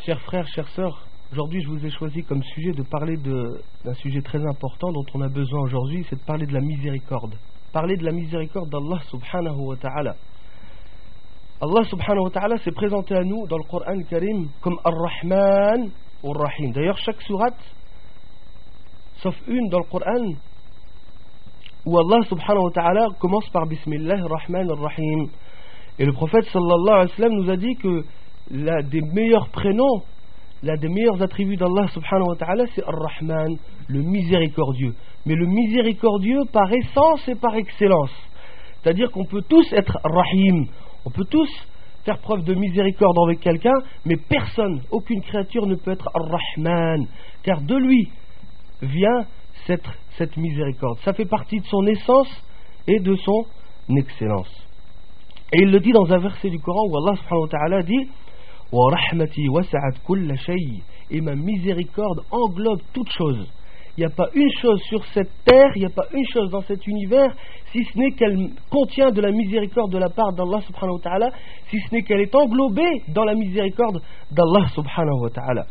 Chers frères, chères sœurs, aujourd'hui je vous ai choisi comme sujet de parler d'un sujet très important dont on a besoin aujourd'hui, c'est de parler de la miséricorde. Parler de la miséricorde d'Allah subhanahu wa ta'ala. Allah subhanahu wa ta'ala s'est présenté à nous dans le Coran Karim comme Ar-Rahman ou Ar-Rahim. D'ailleurs chaque sourate, sauf une dans le Coran, où Allah subhanahu wa ta'ala commence par Bismillah ar-Rahman ar-Rahim. Et le prophète sallallahu alayhi wa sallam nous a dit que l'un des meilleurs prénoms, l'un des meilleurs attributs d'Allah subhanahu wa ta'ala, c'est Ar-Rahman, le miséricordieux. Mais le miséricordieux par essence et par excellence. C'est-à-dire qu'on peut tous être Rahim, on peut tous faire preuve de miséricorde avec quelqu'un, mais personne, aucune créature ne peut être Ar-Rahman, car de lui vient cette miséricorde. Ça fait partie de son essence et de son excellence. Et il le dit dans un verset du Coran où Allah subhanahu wa ta'ala dit wa rahmati wasa'at kulla shay, et ma miséricorde englobe toute chose. Il n'y a pas une chose sur cette terre, il n'y a pas une chose dans cet univers, si ce n'est qu'elle contient de la miséricorde de la part d'Allah subhanahu wa ta'ala, si ce n'est qu'elle est englobée dans la miséricorde d'Allah subhanahu wa ta'ala.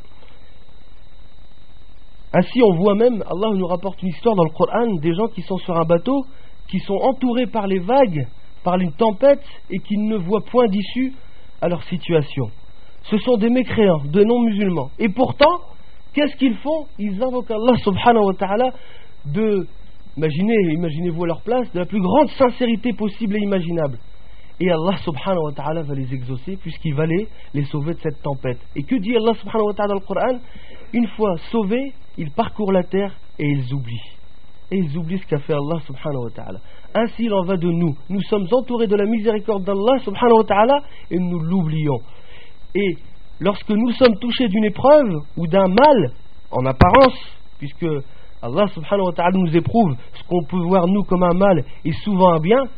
Ainsi on voit même, Allah nous rapporte une histoire dans le Coran des gens qui sont sur un bateau, qui sont entourés par les vagues, par une tempête, et qui ne voient point d'issue à leur situation. Ce sont des mécréants, des non-musulmans. Et pourtant, qu'est-ce qu'ils font? Ils invoquent Allah subhanahu wa ta'ala imaginez-vous à leur place, de la plus grande sincérité possible et imaginable. Et Allah subhanahu wa ta'ala va les exaucer, puisqu'il va les sauver de cette tempête. Et que dit Allah subhanahu wa ta'ala dans le Coran? Une fois sauvés, ils parcourent la terre et ils oublient. Et ils oublient ce qu'a fait Allah subhanahu wa ta'ala. Ainsi il en va de nous. Nous sommes entourés de la miséricorde d'Allah subhanahu wa ta'ala et nous l'oublions. Et lorsque nous sommes touchés d'une épreuve ou d'un mal, en apparence, puisque Allah subhanahu wa ta'ala nous éprouve ce qu'on peut voir nous comme un mal et souvent un bien,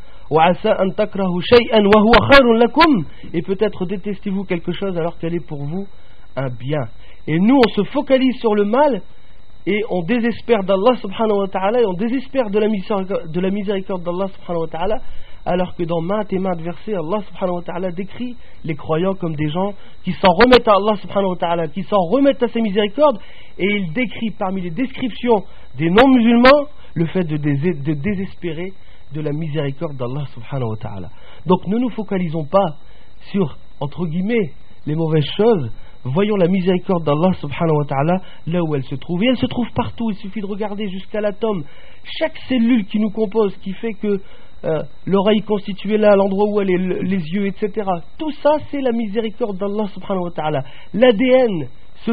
et peut-être détestez-vous quelque chose alors qu'elle est pour vous un bien. Et nous on se focalise sur le mal et on désespère d'Allah subhanahu wa ta'ala et on désespère de la miséricorde d'Allah subhanahu wa ta'ala, alors que dans maintes et maintes versets Allah subhanahu wa ta'ala décrit les croyants comme des gens qui s'en remettent à Allah subhanahu wa ta'ala, qui s'en remettent à ses miséricordes, et il décrit parmi les descriptions des non-musulmans le fait de désespérer de la miséricorde d'Allah subhanahu wa ta'ala. Donc ne nous focalisons pas sur, entre guillemets, les mauvaises choses. Voyons la miséricorde d'Allah subhanahu wa ta'ala là où elle se trouve. Et elle se trouve partout, il suffit de regarder jusqu'à l'atome. Chaque cellule qui nous compose, qui fait que l'oreille constituée là, l'endroit où elle est, les yeux, etc. Tout ça, c'est la miséricorde d'Allah subhanahu wa ta'ala. L'ADN, ce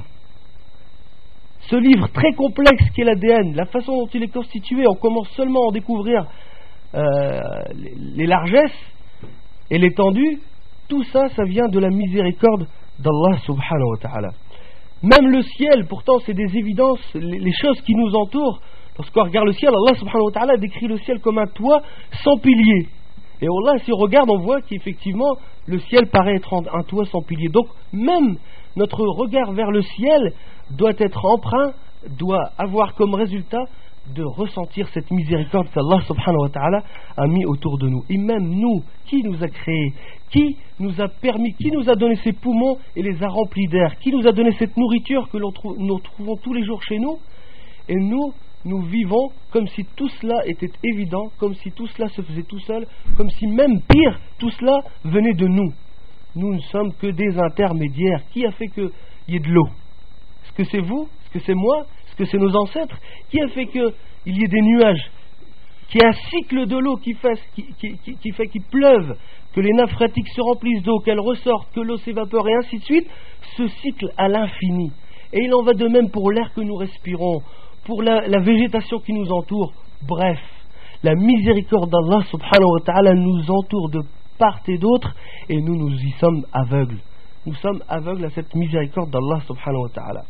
livre très complexe qu'est l'ADN, la façon dont il est constitué, on commence seulement à en découvrir les largesses et l'étendue. Tout ça, ça vient de la miséricorde d'Allah subhanahu wa ta'ala. Même le ciel, pourtant c'est des évidences, les choses qui nous entourent. Lorsqu'on regarde le ciel, Allah subhanahu wa ta'ala décrit le ciel comme un toit sans piliers. Et Allah, si on regarde, on voit qu'effectivement le ciel paraît être un toit sans piliers. Donc même notre regard vers le ciel doit être empreint, doit avoir comme résultat de ressentir cette miséricorde qu'Allah subhanahu wa ta'ala a mis autour de nous. Et même nous, qui nous a créés, qui nous a permis, qui nous a donné ces poumons et les a remplis d'air, qui nous a donné cette nourriture que nous trouvons tous les jours chez nous, et nous vivons comme si tout cela était évident, comme si tout cela se faisait tout seul, comme si même pire, tout cela venait de nous. Nous ne sommes que des intermédiaires. Qui a fait qu'il y ait de l'eau? Est-ce que c'est vous? Est-ce que c'est moi? Est-ce que c'est nos ancêtres? Qui a fait qu'il y ait des nuages? Qui est un cycle de l'eau qui fait qu'il pleuve, que les nappes phréatiques se remplissent d'eau, qu'elles ressortent, que l'eau s'évapore et ainsi de suite. Ce cycle à l'infini. Et il en va de même pour l'air que nous respirons, pour la végétation qui nous entoure. Bref, la miséricorde d'Allah subhanahu wa ta'ala nous entoure de part et d'autre, et nous y sommes aveugles. Nous sommes aveugles à cette miséricorde d'Allah subhanahu wa ta'ala.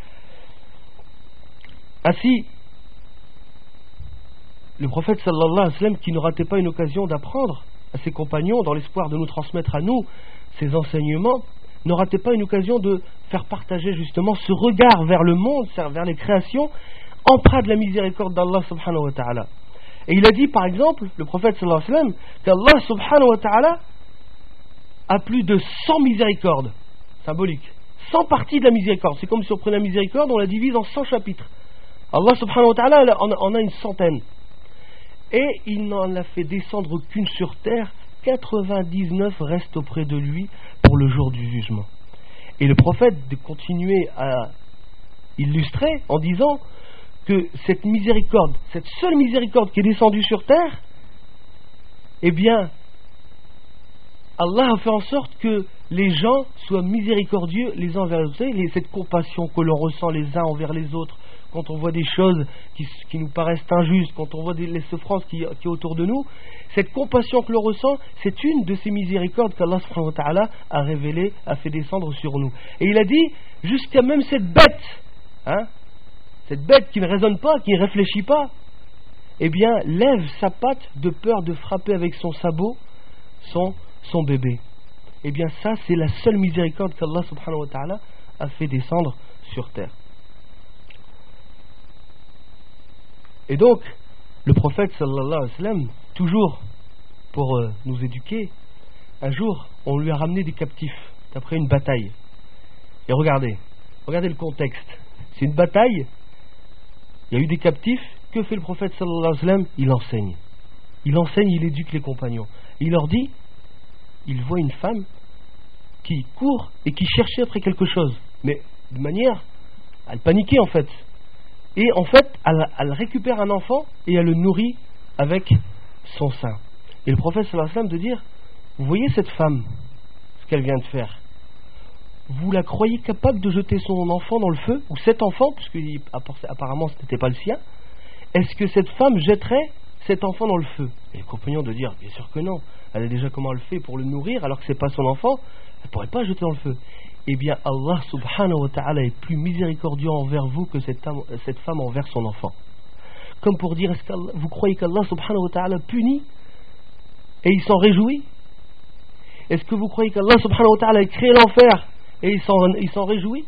Ainsi, le prophète sallallahu alayhi wa sallam, qui ne ratait pas une occasion d'apprendre à ses compagnons, dans l'espoir de nous transmettre à nous ses enseignements, ne ratait pas une occasion de faire partager justement ce regard vers le monde, vers les créations, empreint de la miséricorde d'Allah subhanahu wa ta'ala. Et il a dit par exemple, le prophète sallallahu alayhi wa sallam, qu'Allah subhanahu wa ta'ala a plus de 100 miséricordes symboliques, 100 parties de la miséricorde. C'est comme si on prenait la miséricorde, on la divise en 100 chapitres. Allah subhanahu wa ta'ala en a une centaine. Et il n'en a fait descendre qu'une sur terre, 99 restent auprès de lui pour le jour du jugement. Et le prophète de continuer à illustrer en disant que cette miséricorde, cette seule miséricorde qui est descendue sur terre, eh bien, Allah a fait en sorte que les gens soient miséricordieux les uns envers les autres. Cette compassion que l'on ressent les uns envers les autres, quand on voit des choses qui nous paraissent injustes, quand on voit les souffrances qui est autour de nous, cette compassion que l'on ressent, c'est une de ces miséricordes qu'Allah subhanahu wa ta'ala a révélé, a fait descendre sur nous. Et il a dit, jusqu'à même cette bête, cette bête qui ne raisonne pas, qui ne réfléchit pas, eh bien, lève sa patte de peur de frapper avec son sabot son bébé. Eh bien, ça, c'est la seule miséricorde qu'Allah subhanahu wa ta'ala a fait descendre sur terre. Et donc, le prophète sallallahu alayhi wa sallam, toujours pour nous éduquer, un jour, on lui a ramené des captifs d'après une bataille. Et regardez le contexte. C'est une bataille, il y a eu des captifs. Que fait le prophète sallallahu alayhi wa sallam? Il enseigne, il éduque les compagnons. Il leur dit, il voit une femme qui court et qui cherchait après quelque chose, mais de manière, elle paniquait en fait. Et en fait, elle récupère un enfant et elle le nourrit avec son sein. Et le prophète sallallahu alayhi wa sallam de dire, vous voyez cette femme, ce qu'elle vient de faire, vous la croyez capable de jeter son enfant dans le feu, ou cet enfant, puisque apparemment ce n'était pas le sien, est-ce que cette femme jetterait cet enfant dans le feu? Et les compagnons de dire, bien sûr que non, elle a déjà comment elle fait pour le nourrir alors que c'est pas son enfant, elle ne pourrait pas le jeter dans le feu. Eh bien Allah subhanahu wa ta'ala est plus miséricordieux envers vous que cette femme envers son enfant. Comme pour dire, est-ce que vous croyez qu'Allah subhanahu wa ta'ala punit et il s'en réjouit? Est-ce que vous croyez qu'Allah subhanahu wa ta'ala a créé l'enfer et il s'en réjouit?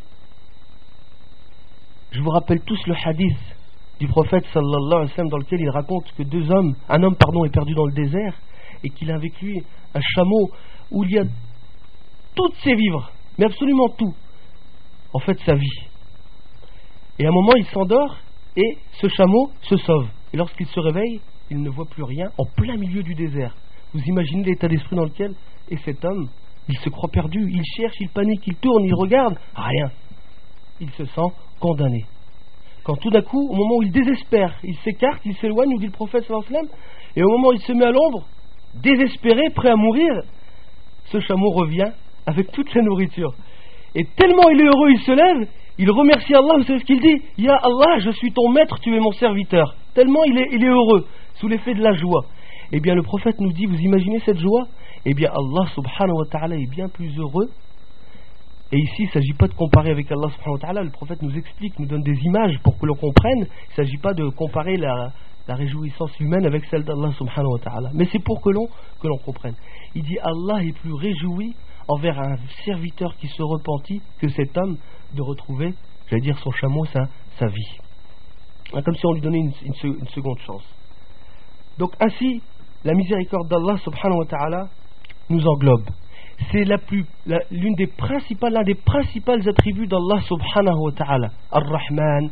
Je vous rappelle tous le hadith du prophète sallallahu alayhi wa sallam dans lequel il raconte que un homme est perdu dans le désert et qu'il a avec lui un chameau où il y a toutes ses vivres, mais absolument tout, en fait sa vie. Et à un moment il s'endort et ce chameau se sauve. Et lorsqu'il se réveille, il ne voit plus rien en plein milieu du désert. Vous imaginez l'état d'esprit dans lequel est cet homme? Il se croit perdu, il cherche, il panique, il tourne, il regarde, rien. Il se sent condamné. Quand tout d'un coup, au moment où il désespère, il s'écarte, il s'éloigne, nous dit le prophète sallallahu alayhi wa sallam, et au moment où il se met à l'ombre, désespéré, prêt à mourir, ce chameau revient avec toute la nourriture. Et tellement il est heureux, il se lève, il remercie Allah, vous savez ce qu'il dit? Ya Allah, je suis ton maître, tu es mon serviteur. Tellement il est heureux, sous l'effet de la joie. Eh bien le prophète nous dit, vous imaginez cette joie? Eh bien Allah subhanahu wa ta'ala est bien plus heureux. Et ici il ne s'agit pas de comparer avec Allah subhanahu wa ta'ala, le prophète nous explique, nous donne des images pour que l'on comprenne. Il ne s'agit pas de comparer la réjouissance humaine avec celle d'Allah subhanahu wa ta'ala, mais c'est pour que l'on comprenne. Il dit, Allah est plus réjoui envers un serviteur qui se repentit que cet homme de retrouver, j'allais dire, son chameau, sa vie. Comme si on lui donnait une seconde chance. Donc ainsi, la miséricorde d'Allah subhanahu wa ta'ala nous englobe. C'est l'un des principaux attributs d'Allah subhanahu wa ta'ala, Ar-Rahman,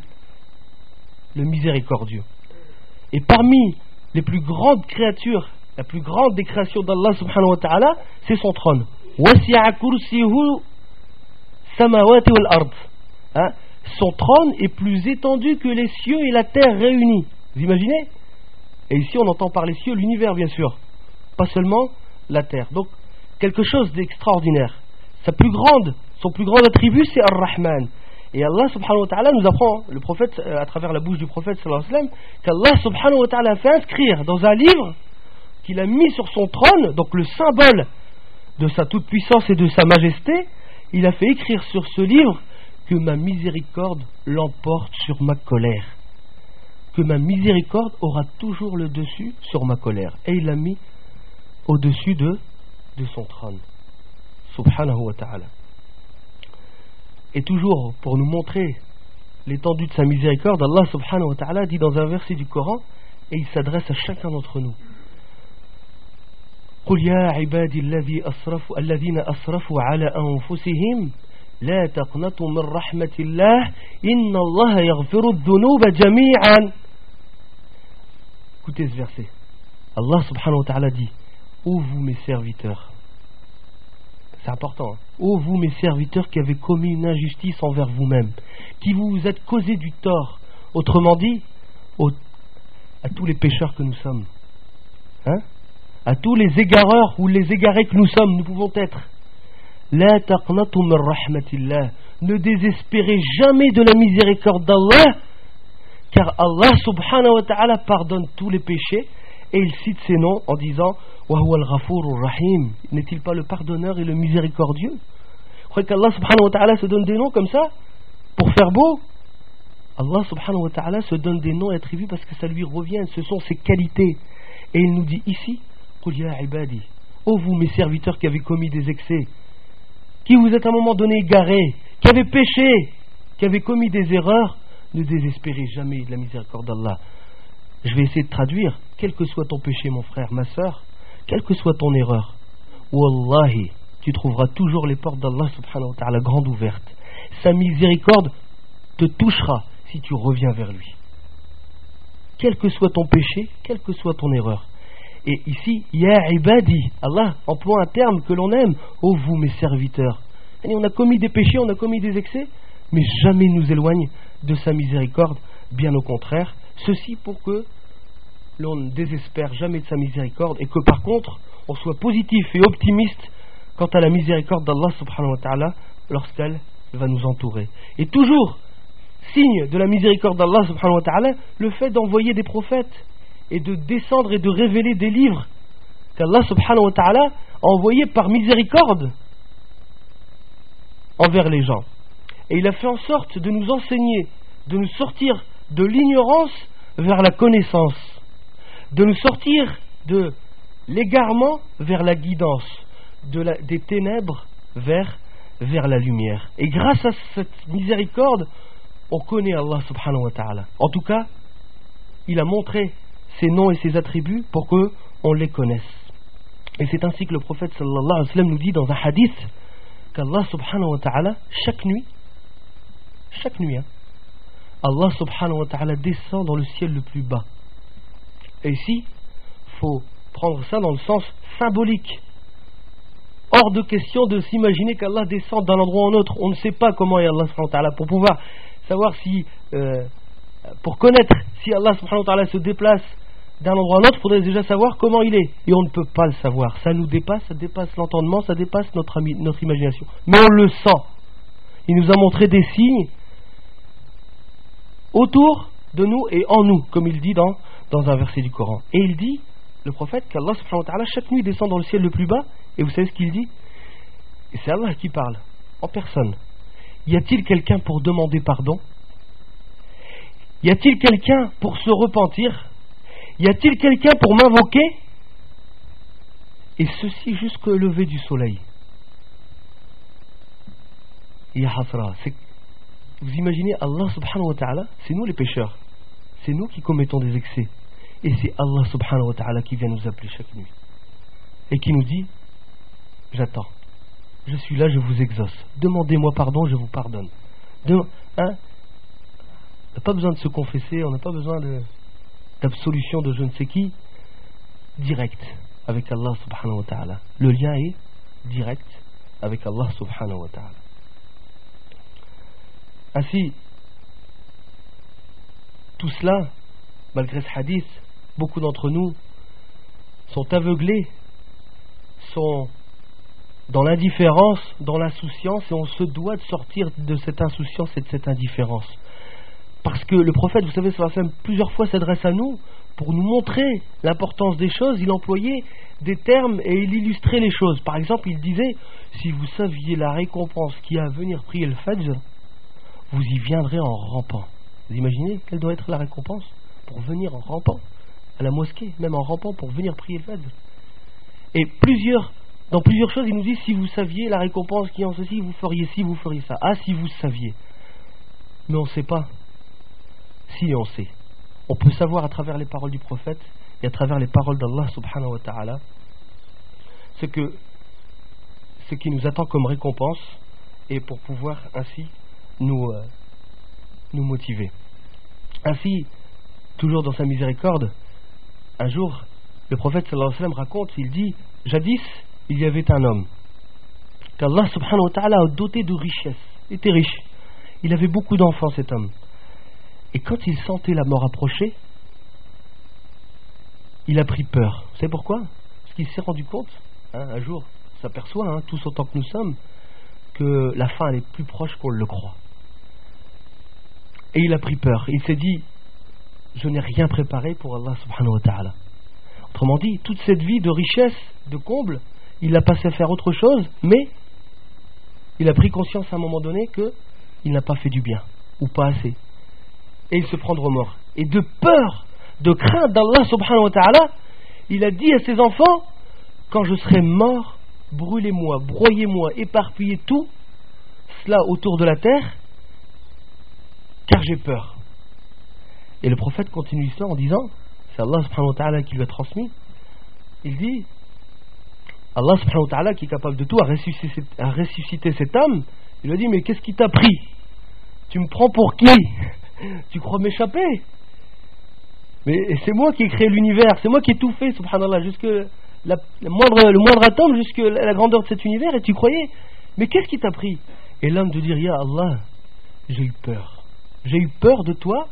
le miséricordieux. Et parmi les plus grandes créatures, la plus grande des créations d'Allah subhanahu wa ta'ala, c'est son trône. Wasi'a kursiyuhu samawati wal ard. Son trône est plus étendu que les cieux et la terre réunis. Vous imaginez? Et ici on entend par les cieux l'univers bien sûr, pas seulement la terre. Donc quelque chose d'extraordinaire. Son plus grand attribut c'est Ar-Rahman. Et Allah subhanahu wa ta'ala nous apprend, le prophète, à travers la bouche du prophète sallallahu alayhi wa sallam, qu'Allah subhanahu wa ta'ala a fait inscrire dans un livre qu'il a mis sur son trône, donc le symbole de sa toute-puissance et de sa majesté, il a fait écrire sur ce livre que ma miséricorde l'emporte sur ma colère. Que ma miséricorde aura toujours le dessus sur ma colère. Et il l'a mis au-dessus de son trône. Subhanahu wa ta'ala. Et toujours pour nous montrer l'étendue de sa miséricorde, Allah subhanahu wa ta'ala dit dans un verset du Coran, et il s'adresse à chacun d'entre nous. قل يا عبادي الذين أسرفوا على أنفسهم لا تقنطوا من رحمة الله إن الله يغفر الذنوب جميعا. Écoutez ce verset. Allah subhanahu wa ta'ala dit: ô vous mes serviteurs, c'est important, hein? Ô vous mes serviteurs qui avez commis une injustice envers vous-même, qui vous êtes causé du tort, autrement dit, à tous les pécheurs que nous sommes, hein? À tous les égareurs ou les égarés que nous sommes, nous pouvons être. La taqnatu min rahmatillah, ne désespérez jamais de la miséricorde d'Allah, car Allah subhanahu wa ta'ala pardonne tous les péchés, et il cite ses noms en disant wa huwa al-ghafurur rahim. N'est-il pas le pardonneur et le miséricordieux? Vous croyez qu'Allah subhanahu wa ta'ala se donne des noms comme ça pour faire beau? Allah subhanahu wa ta'ala se donne des noms et attributs parce que ça lui revient, ce sont ses qualités. Et il nous dit ici: Qul ya ibadi, ô vous mes serviteurs qui avez commis des excès, qui vous êtes à un moment donné égarés, qui avez péché, qui avez commis des erreurs, ne désespérez jamais de la miséricorde d'Allah. Je vais essayer de traduire. Quel que soit ton péché, mon frère, ma sœur, quelle que soit ton erreur, Wallahi, tu trouveras toujours les portes d'Allah subhanahu wa ta'ala grandes ouvertes. Sa miséricorde te touchera si tu reviens vers lui. Quel que soit ton péché, quelle que soit ton erreur. Et ici, ya ibadi, Allah emploie un terme que l'on aime: ô vous mes serviteurs. Et on a commis des péchés, on a commis des excès, mais jamais nous éloigne de sa miséricorde, bien au contraire. Ceci pour que l'on ne désespère jamais de sa miséricorde et que par contre on soit positif et optimiste quant à la miséricorde d'Allah subhanahu wa ta'ala lorsqu'elle va nous entourer. Et toujours, signe de la miséricorde d'Allah subhanahu wa ta'ala, le fait d'envoyer des prophètes et de descendre et de révéler des livres qu'Allah subhanahu wa ta'ala a envoyés par miséricorde envers les gens. Et il a fait en sorte de nous enseigner, de nous sortir de l'ignorance vers la connaissance, de nous sortir de l'égarement vers la guidance, des ténèbres vers la lumière. Et grâce à cette miséricorde, on connaît Allah subhanahu wa ta'ala. En tout cas, il a montré ses noms et ses attributs pour qu'on les connaisse. Et c'est ainsi que le prophète sallallahu alayhi wa sallam nous dit dans un hadith qu'Allah subhanahu wa ta'ala, chaque nuit, Allah subhanahu wa ta'ala descend dans le ciel le plus bas. Et ici, il faut prendre ça dans le sens symbolique. Hors de question de s'imaginer qu'Allah descend d'un endroit en autre. On ne sait pas comment est Allah subhanahu wa ta'ala. Pour pouvoir savoir si, pour connaître si Allah subhanahu wa ta'ala se déplace d'un endroit à un autre, il faudrait déjà savoir comment il est. Et on ne peut pas le savoir. Ça nous dépasse, ça dépasse l'entendement, ça dépasse notre imagination. Mais on le sent. Il nous a montré des signes autour de nous et en nous, comme il dit dans un verset du Coran. Et il dit, le prophète, qu'Allah subhanahu wa ta'ala chaque nuit descend dans le ciel le plus bas. Et vous savez ce qu'il dit? Et c'est Allah qui parle, en personne. Y a-t-il quelqu'un pour demander pardon? Y a-t-il quelqu'un pour se repentir? Y a-t-il quelqu'un pour m'invoquer? Et ceci jusqu'au lever du soleil. Ya hasra, vous imaginez Allah subhanahu wa ta'ala, c'est nous les pécheurs, c'est nous qui commettons des excès, et c'est Allah subhanahu wa ta'ala qui vient nous appeler chaque nuit et qui nous dit: j'attends, je suis là, je vous exauce, demandez-moi pardon, je vous pardonne. On n'a pas besoin de se confesser, on n'a pas besoin d'absolution de je ne sais qui. Direct avec Allah subhanahu wa ta'ala, le lien est direct avec Allah subhanahu wa ta'ala. Ainsi, tout cela, malgré ce hadith, beaucoup d'entre nous sont aveuglés, sont dans l'indifférence, dans l'insouciance, et on se doit de sortir de cette insouciance et de cette indifférence. Parce que le prophète, vous savez, plusieurs fois s'adresse à nous pour nous montrer l'importance des choses. Il employait des termes et il illustrait les choses. Par exemple, il disait: si vous saviez la récompense qu'il y a à venir prier le Fajr, vous y viendrez en rampant. Vous imaginez quelle doit être la récompense pour venir en rampant à la mosquée, même en rampant pour venir prier le Fajr. Et dans plusieurs choses, il nous dit: si vous saviez la récompense qui est en ceci, vous feriez ci, vous feriez ça. Ah, si vous saviez. Mais on ne sait pas. Si, on sait. On peut savoir à travers les paroles du prophète et à travers les paroles d'Allah subhanahu wa ta'ala ce qui nous attend comme récompense et pour pouvoir ainsi nous motiver. Ainsi, toujours dans sa miséricorde, un jour, le prophète sallallahu alayhi wa sallam raconte, il dit, jadis, il y avait un homme qu'Allah subhanahu wa ta'ala a doté de richesse, il était riche, il avait beaucoup d'enfants cet homme, et quand il sentait la mort approcher, il a pris peur. Vous savez pourquoi? Parce qu'il s'est rendu compte, un jour, on s'aperçoit, tous autant que nous sommes, que la fin elle est plus proche qu'on le croit. Et il a pris peur. Il s'est dit, je n'ai rien préparé pour Allah subhanahu wa ta'ala. Autrement dit, toute cette vie de richesse, de comble, il a passé à faire autre chose, mais il a pris conscience à un moment donné qu'il n'a pas fait du bien, ou pas assez. Et il se prend de remords. Et de peur, de crainte d'Allah subhanahu wa ta'ala, il a dit à ses enfants, quand je serai mort, brûlez-moi, broyez-moi, éparpillez tout cela autour de la terre, car j'ai peur. Et le prophète continue l'histoire en disant, c'est Allah subhanahu wa ta'ala qui lui a transmis, il dit, Allah subhanahu wa ta'ala qui est capable de tout a ressuscité cette âme. Il lui a dit, mais qu'est-ce qui t'a pris? Tu me prends pour qui? Tu crois m'échapper? Mais c'est moi qui ai créé l'univers, c'est moi qui ai tout fait, subhanallah, jusque le moindre atome, jusque la grandeur de cet univers, et tu croyais? Mais qu'est-ce qui t'a pris? Et l'homme de dire, ya Allah, j'ai eu peur. J'ai eu peur de toi,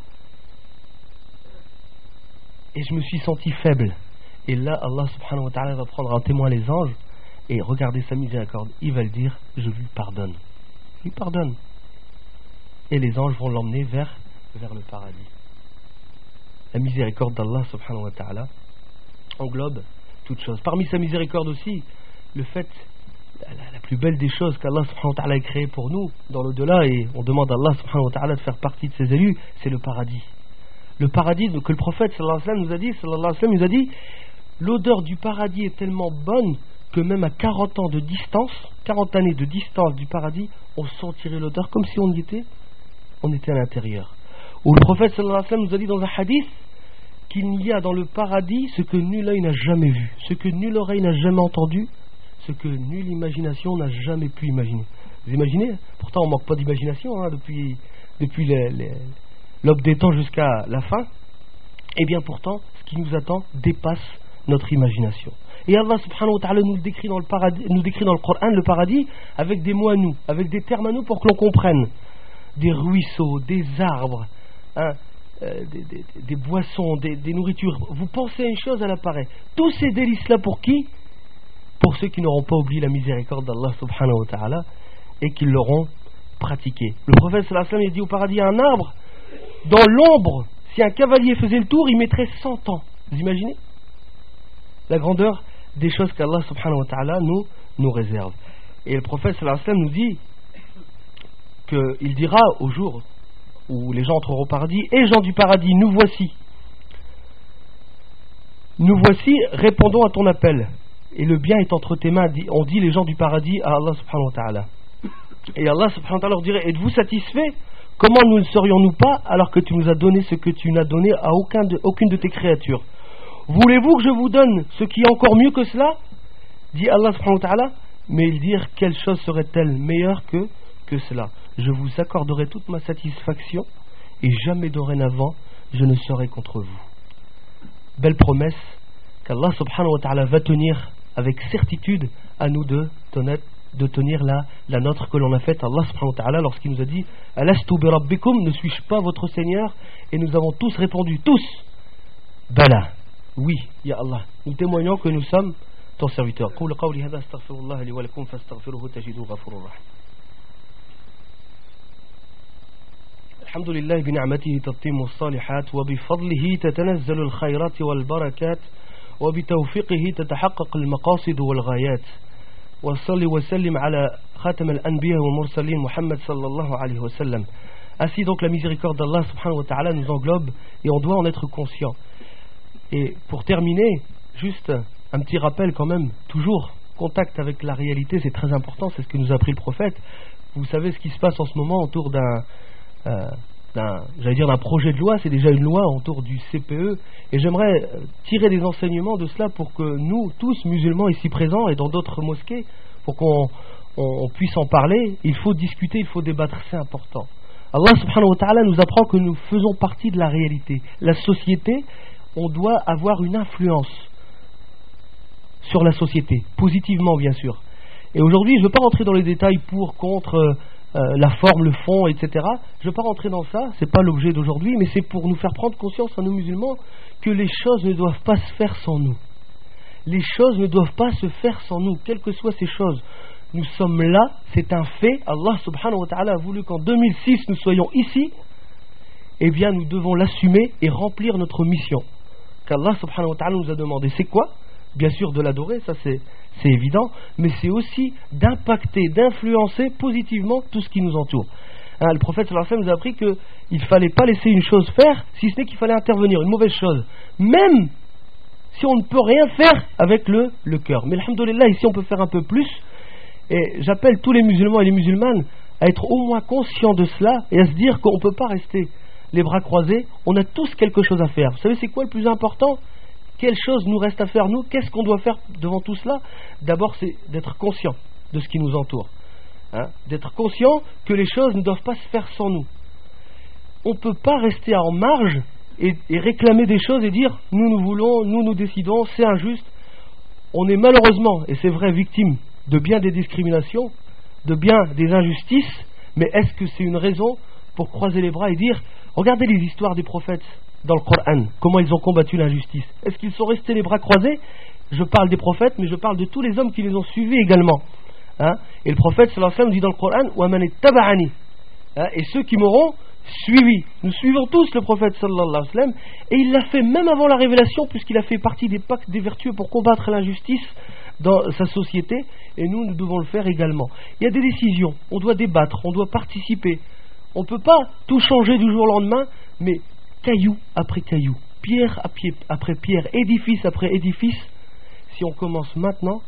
et je me suis senti faible. Et là, Allah subhanahu wa ta'ala va prendre en témoin les anges, et regarder sa miséricorde. Il va le dire, je lui pardonne. Je lui pardonne. Et les anges vont l'emmener vers le paradis. La miséricorde d'Allah subhanahu wa ta'ala englobe toutes choses. Parmi sa miséricorde aussi, le fait, la plus belle des choses qu'Allah subhanahu wa ta'ala a créé pour nous, dans l'au-delà, et on demande à Allah subhanahu wa ta'ala de faire partie de ses élus, c'est le paradis. Le paradis que le prophète sallallahu alayhi wa sallam nous a dit, l'odeur du paradis est tellement bonne que même à 40 ans de distance, 40 années de distance du paradis, on sentirait l'odeur comme si on était à l'intérieur. Où le prophète sallallahu alayhi wa sallam nous a dit dans un hadith qu'il n'y a dans le paradis ce que nul œil n'a jamais vu, ce que nulle oreille n'a jamais entendu, ce que nulle imagination n'a jamais pu imaginer. Vous imaginez? Pourtant on ne manque pas d'imagination depuis l'aube des temps jusqu'à la fin. Et bien pourtant, ce qui nous attend dépasse notre imagination. Et Allah subhanahu wa ta'ala nous décrit dans le Coran le paradis avec des mots à nous, avec des termes à nous pour que l'on comprenne. Des ruisseaux, des arbres, des boissons, des nourritures. Vous pensez à une chose, elle apparaît. Tous ces délices-là pour qui? Pour ceux qui n'auront pas oublié la miséricorde d'Allah subhanahu wa ta'ala et qui l'auront pratiqué. Le prophète sallallahu alayhi wa sallam a dit au paradis, il y a un arbre, dans l'ombre, si un cavalier faisait le tour, il mettrait 100 ans. Vous imaginez la grandeur des choses qu'Allah subhanahu wa ta'ala nous réserve. Et le prophète sallallahu alayhi wa sallam nous dit qu'il dira au jour où les gens entreront au paradis, et gens du paradis, nous voici, répondons à ton appel, et le bien est entre tes mains, on dit les gens du paradis à Allah subhanahu wa ta'ala. Et Allah subhanahu wa ta'ala leur dirait, êtes-vous satisfaits? Comment nous ne serions-nous pas alors que tu nous as donné ce que tu n'as donné à aucune de tes créatures? Voulez-vous que je vous donne ce qui est encore mieux que cela? Dit Allah subhanahu wa ta'ala. Mais ils dirent, quelle chose serait-elle meilleure que cela? Je vous accorderai toute ma satisfaction et jamais dorénavant je ne serai contre vous. Belle promesse qu'Allah subhanahu wa ta'ala va tenir avec certitude à nous de tenir la nôtre que l'on a faite. Allah subhanahu wa ta'ala lorsqu'il nous a dit Alastu bi rabbikum, ne suis-je pas votre Seigneur? Et nous avons tous répondu, tous, Bala, oui, ya Allah, nous témoignons que nous sommes ton serviteur. Qul qawli hadha astaghfirullah li wa lakum fastaghfiruhu tajiduhu ghafurur rahim. الحمد لله بنعمته تتم الصالحات وبفضله تتنزل الخيرات والبركات وبتوفيقه تتحقق المقاصد والغايات وصلي وسلم على خاتم الأنبياء والمرسلين محمد صلى الله عليه وسلم. Ainsi donc la miséricorde d'Allah subhanahu wa ta'ala nous englobe et on doit en être conscient. Et pour terminer, juste un petit rappel quand même, toujours contact avec la réalité, c'est très important, c'est ce que nous a appris le prophète. Vous savez ce qui se passe en ce moment autour d'un projet de loi, c'est déjà une loi autour du CPE, et j'aimerais tirer des enseignements de cela pour que nous, tous musulmans ici présents et dans d'autres mosquées, pour qu'on on puisse en parler, il faut discuter, il faut débattre, c'est important. Allah subhanahu wa ta'ala nous apprend que nous faisons partie de la réalité. La société, on doit avoir une influence sur la société, positivement bien sûr. Et aujourd'hui, je ne veux pas rentrer dans les détails pour, contre, la forme, le fond, etc. Je ne veux pas rentrer dans ça, ce n'est pas l'objet d'aujourd'hui, mais c'est pour nous faire prendre conscience à nous musulmans que les choses ne doivent pas se faire sans nous. Les choses ne doivent pas se faire sans nous, quelles que soient ces choses. Nous sommes là, c'est un fait. Allah subhanahu wa ta'ala a voulu qu'en 2006 nous soyons ici. Eh bien nous devons l'assumer et remplir notre mission qu'Allah subhanahu wa ta'ala nous a demandé. C'est quoi? Bien sûr de l'adorer, ça c'est évident, mais c'est aussi d'impacter, d'influencer positivement tout ce qui nous entoure. Le prophète sallallahu alayhi wa sallam nous a appris qu'il ne fallait pas laisser une chose faire, si ce n'est qu'il fallait intervenir, une mauvaise chose. Même si on ne peut rien faire avec le cœur. Mais alhamdoulilah, ici on peut faire un peu plus. Et j'appelle tous les musulmans et les musulmanes à être au moins conscients de cela et à se dire qu'on ne peut pas rester les bras croisés. On a tous quelque chose à faire. Vous savez c'est quoi le plus important? Quelle chose nous reste à faire nous? Qu'est-ce qu'on doit faire devant tout cela? D'abord c'est d'être conscient de ce qui nous entoure, d'être conscient que les choses ne doivent pas se faire sans nous. On ne peut pas rester en marge et réclamer des choses et dire nous voulons, nous décidons, c'est injuste. On est malheureusement, et c'est vrai, victime de bien des discriminations, de bien des injustices, mais est-ce que c'est une raison pour croiser les bras et dire regardez les histoires des prophètes dans le Coran, comment ils ont combattu l'injustice? Est-ce qu'ils sont restés les bras croisés? Je parle des prophètes, mais je parle de tous les hommes qui les ont suivis également. Et le prophète sallallahu alayhi wa sallam dit dans le Coran wa man ittaba'ani, et ceux qui m'auront suivi. Nous suivons tous le prophète sallallahu alayhi wa sallam, et il l'a fait même avant la révélation, puisqu'il a fait partie des pactes des vertueux pour combattre l'injustice dans sa société, et nous devons le faire également. Il y a des décisions, on doit débattre, on doit participer. On ne peut pas tout changer du jour au lendemain, mais caillou après caillou, pierre après pierre, édifice après édifice. Si on commence maintenant,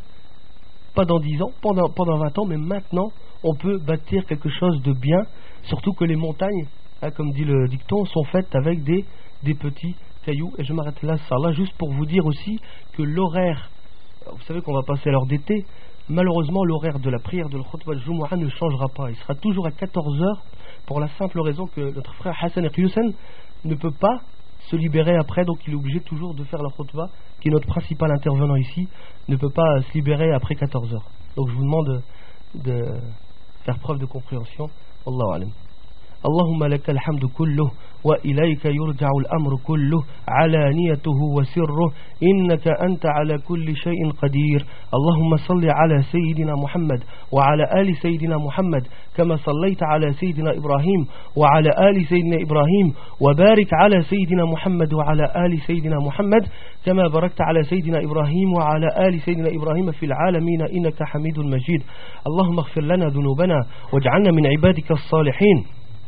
pas dans 10 ans, pendant 20 ans, mais maintenant, on peut bâtir quelque chose de bien, surtout que les montagnes, comme dit le dicton, sont faites avec des petits cailloux. Et je m'arrête là, ça, juste pour vous dire aussi que l'horaire, vous savez qu'on va passer à l'heure d'été, malheureusement l'horaire de la prière de l'Khutbah al-Jumu'ah ne changera pas, il sera toujours à 14h, pour la simple raison que notre frère Hassan Eqiyoussen ne peut pas se libérer après, donc il est obligé toujours de faire la Khutbah, qui est notre principal intervenant ici, ne peut pas se libérer après 14h. Donc je vous demande de faire preuve de compréhension. Allahu alam. اللهم لك الحمد كله وإليك يرجع الأمر كله علانيته وسره إنك أنت على كل شيء قدير اللهم صل على سيدنا محمد وعلى آل سيدنا محمد كما صليت على سيدنا إبراهيم وعلى آل سيدنا إبراهيم وبارك على سيدنا محمد وعلى آل سيدنا محمد كما باركت على سيدنا إبراهيم وعلى آل سيدنا إبراهيم في العالمين إنك حميد مجيد اللهم اغفر لنا ذنوبنا واجعلنا من عبادك الصالحين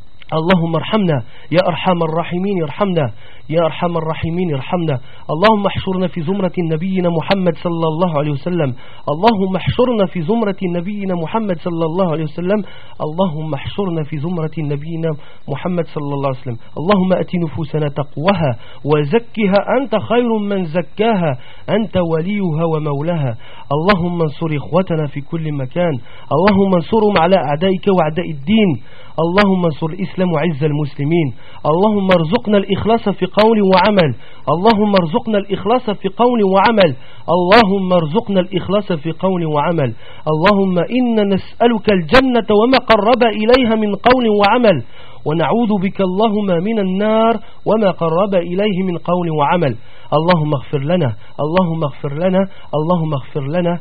اللهم ارحمنا يا أرحم الراحمين ارحمنا يا أرحم الراحمين ارحمنا اللهم احشرنا في زمرة نبينا محمد صلى الله عليه وسلم اللهم احشرنا في زمرة نبينا محمد صلى الله عليه وسلم اللهم احشرنا في زمرة نبينا محمد صلى الله عليه وسلم اللهم أت نفوسنا تقواها وزكها أنت خير من زكاها أنت وليها ومولاها اللهم انصر إخوتنا في كل مكان اللهم انصرهم على أعدائك وأعداء الدين اللهم انصر الإسلام وعز المسلمين اللهم ارزقنا الإخلاص في قول وعمل اللهم ارزقنا الإخلاص في قول وعمل اللهم ارزقنا الإخلاص في قول وعمل اللهم إنا نسألك الجنة وما قرب إليها من قول وعمل ونعوذ بك اللهم من النار وما قرب إليه من قول وعمل اللهم اغفر لنا اللهم اغفر لنا اللهم اغفر لنا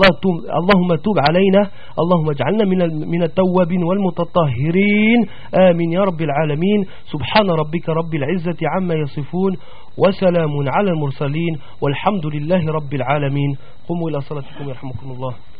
اللهم توب علينا اللهم اجعلنا من التوابين والمتطهرين آمين يا رب العالمين سبحان ربك رب العزة عما يصفون وسلام على المرسلين والحمد لله رب العالمين قوموا إلى صلاتكم يرحمكم الله